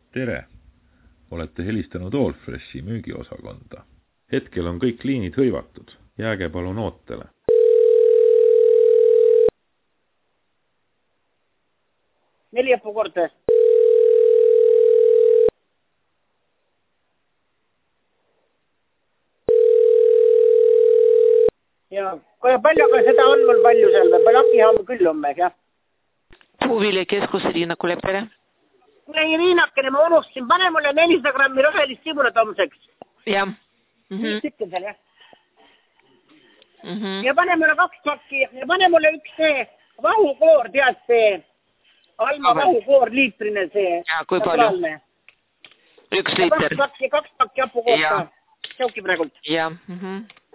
Tere! Olete helistanud Allfreshi müügiosakonda. Hetkel on kõik liinid hõivatud. Jääge palun ootele. Neliöppu korda. Ja palju, aga seda on mul palju seal. Lakihaam küll on mees, jah. Puuviljakeskus Riina Kulepere. Ei, Riinakene, ma unustasin. Pane mulle 400 grammi rohelist sibulat homseks. Jah. Mis tükk seal, jah? Ja pane mulle 2 pakki. Ja pane mulle üks see vahukoor, tead see. Alma vahukoor, liitrine see. Ja, kui palju? 1 liiter. 2 pakki hapukoorta. Seuki praegult. Jah.